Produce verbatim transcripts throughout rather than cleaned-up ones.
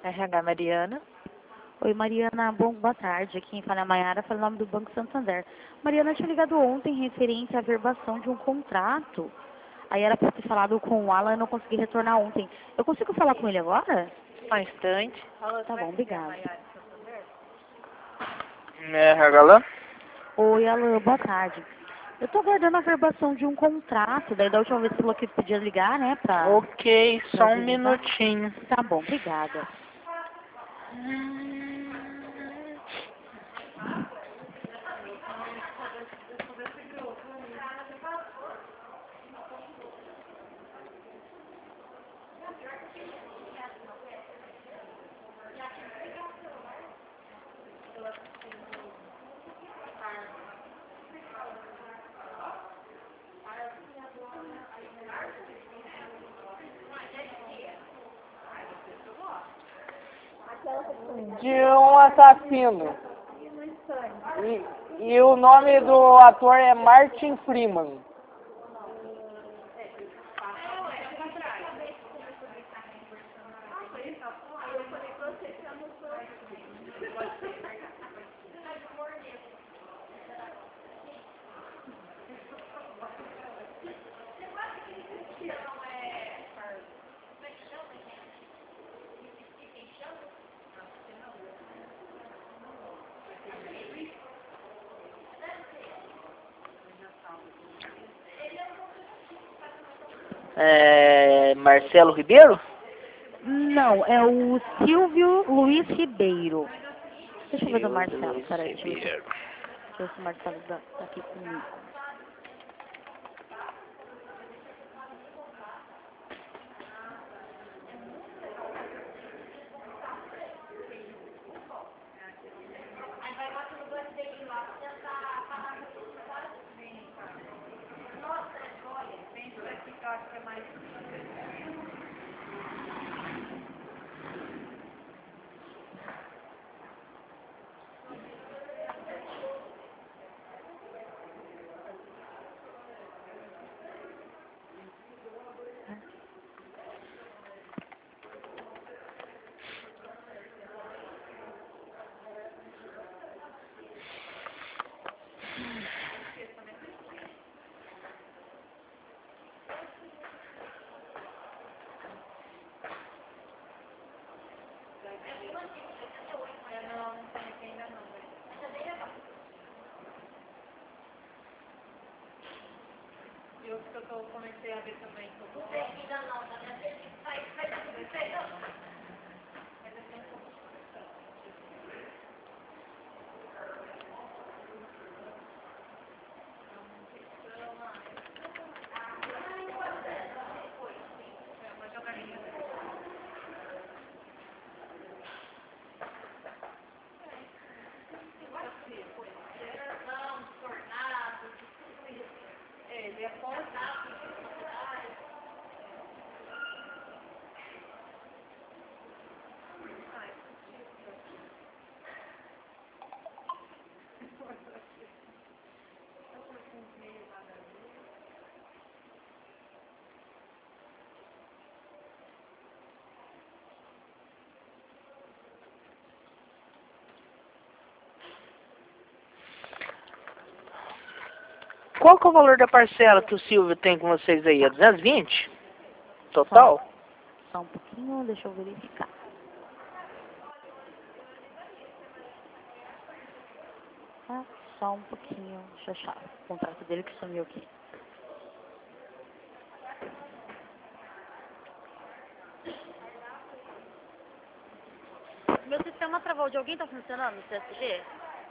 R H Mariana. Oi, Mariana. Bom, boa tarde. Quem fala é a Maiara, fala o nome do Banco Santander. Mariana, eu tinha ligado ontem referente à verbação de um contrato. Aí era para ter falado com o Alan, eu não consegui retornar ontem. Eu consigo falar com ele agora? Só um instante. Tá bom, obrigada. R H Galã? Oi, Alan, boa tarde. Eu tô aguardando a verbação de um contrato, daí da última vez você falou que podia ligar, né, pra, Ok, pra só um agilizar. minutinho. Tá bom, obrigada. De um assassino. E, e o nome do ator é Martin Freeman. É, Marcelo Ribeiro? Não, é o Silvio Luiz Ribeiro. Deixa eu ver do Silvio Marcelo, Luiz peraí, deixa eu ver, se- Ribeiro. deixa eu ver se o Marcelo tá tá aqui comigo. Qual que é o valor da parcela que o Silvio tem com vocês aí? É duzentos e vinte? Total? Só, só um pouquinho, deixa eu verificar. Tá? Só um pouquinho, deixa eu achar o contrato dele que sumiu aqui. Meu sistema travou, de alguém tá funcionando no C S G?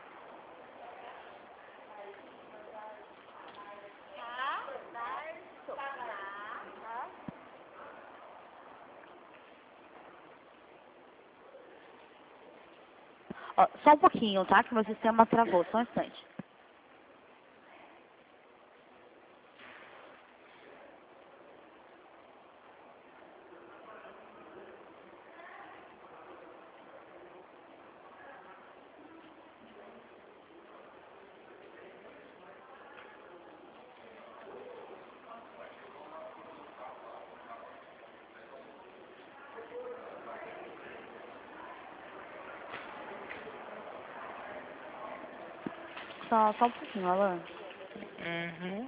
Ó, só um pouquinho, tá? Que meu sistema travou, só um instante. só, só um pouquinho, Alan. Uhum.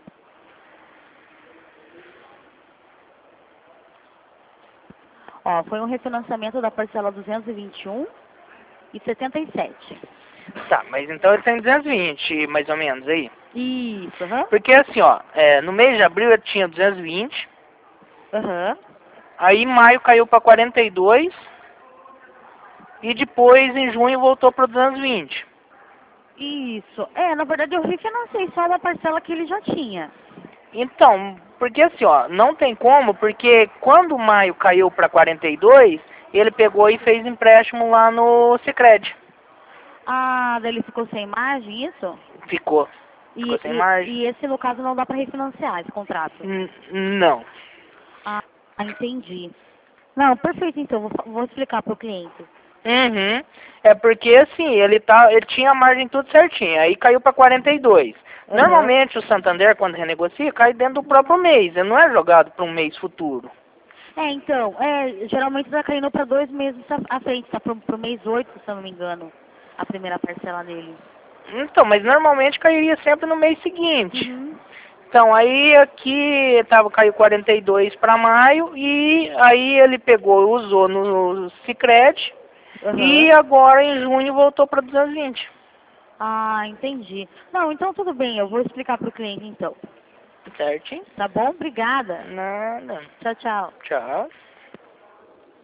Ó, foi um refinanciamento da parcela duzentos e vinte e um e setenta e sete. Tá, mas então ele tem duzentos e vinte, mais ou menos, aí. Isso, aham. Porque assim, ó, é, no mês de abril eu tinha duzentos e vinte, Aham. aí em maio caiu para quarenta e dois, e depois em junho voltou para duzentos e vinte. Isso. É, na verdade eu refinancei só uma parcela que ele já tinha. Então, porque assim, ó, não tem como, porque quando maio caiu para quarenta e dois, ele pegou e fez empréstimo lá no Sicredi. Ah, daí ele ficou sem margem, isso? Ficou. E, Ficou sem e, margem? e esse, no caso, não dá para refinanciar esse contrato? N- não. Ah, entendi. Não, perfeito, então, vou, fa- vou explicar para o cliente. Uhum. É porque assim, ele tá, ele tinha a margem tudo certinho, aí caiu para quarenta e dois. Aham. Normalmente o Santander, quando renegocia, cai dentro do próprio mês, ele não é jogado para um mês futuro. É, então, é, geralmente tá caindo para dois meses à à frente, tá pro, pro mês oito, se eu não me engano, a primeira parcela dele. Então, mas normalmente cairia sempre no mês seguinte. Uhum. Então, aí aqui tava, caiu quarenta e dois para maio, e aí ele pegou, usou no Sicredi, Aham. e agora em junho voltou para duzentos e vinte. Ah, entendi. Não, então tudo bem, eu vou explicar para o cliente então. Certinho? Tá bom? Obrigada. Nada. Tchau, tchau. Tchau.